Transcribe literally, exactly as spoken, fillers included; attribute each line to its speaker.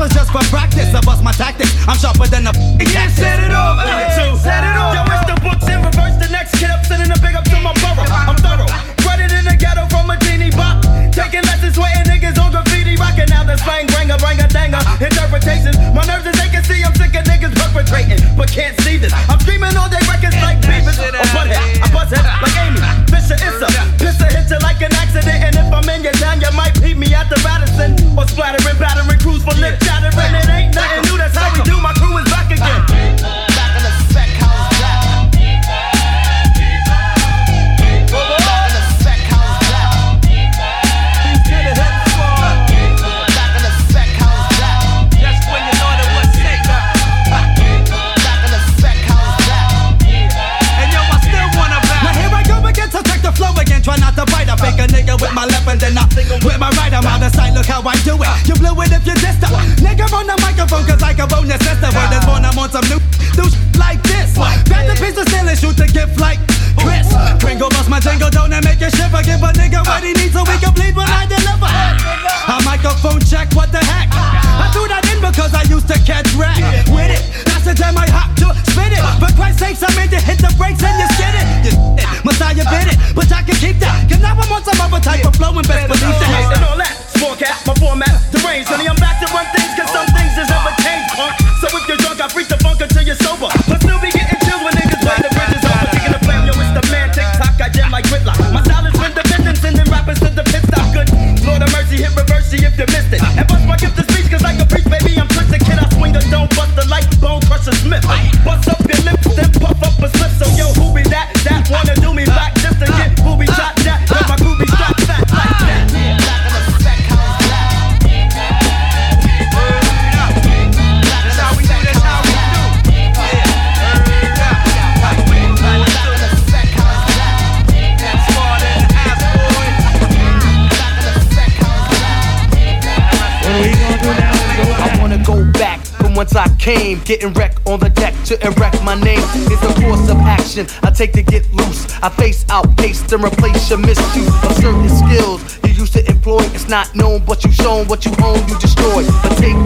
Speaker 1: rappers just for practice. I bust my tactics, I'm sharper than a f***ing
Speaker 2: yeah,
Speaker 1: cactus.
Speaker 2: set it off, two, set it off. Yo, it's the books in reverse, the next kid up, sending a big up to my borough. I'm thorough, running in the ghetto from a genie bop. Taking lessons, sweating niggas on graffiti, rocking out the slang, bringer, bringer, danger. Interpretations, my nerves is aching, see I'm sick of niggas perpetrating, but can't see this. I'm screaming all day records like Beavis or Butthead. I buzz head like Amy Fisher, Issa. Pisser hit you like an accident, and if I'm in your town, you might beat me at the Radisson. Or splattering, battering, crews for lip chattering. It ain't nothing new, that's how we do. My crew is back again. Back in the spec house, back.
Speaker 1: Try not to bite a fake a nigga with my left and then I with my right. I'm out of sight, look how I do it. You blew it if you dissed up. Nigga on the microphone cause I can bonus sister. Word is born, I'm on some new do sh- like this. Grab the piece of steel and shoot the gift like Chris. Pringle bust my jingle, don't and make you shiver. Give a nigga what he needs so we can bleed when I deliver. A microphone check, what the heck? I threw that in because I used to catch rap with it. That's the time I hop to spit it. For Christ's sakes, I'm in to hit the brakes and you skid it. You it, Messiah bit it, but I can keep that. Cause now I'm on some other type of flow and best believe that.
Speaker 2: And all that, small cat, my format, deranged. Honey, I'm back to run things cause some things has never changed, punk. So if you're drunk, I freak the funk until you're sober. But still be getting chills when niggas play the bridges over. Kicking the flame, yo, it's the man, TikTok, I jam like Whitlock. My style is independent, sending rappers to the pit stop. Good Lord of mercy, hit reverse you if you missed it. And bust my gift of speech cause I can preach, baby, I'm twisted. Kid, I swing a dome, bust the light, bone crusher Smith. Bust up your lips, then puff up a slip. So yo, who be that? That wanna do me back just to get booby shot that. Cause my crew be strapped fat like that. Back in the spec house, black. That's how we do, that's how we do. Yeah, back in the spec house, black. That's smarter than the ass boy. Back in the spec house, black. What are we gonna do now? I wanna go back from whence I came, getting wrecked on the deck to erect my name. It's the course of action I take to get loose. I face, outpace, and replace your misuse of certain skills you used to employ. It's not known, but you shown what you own, you destroy. But take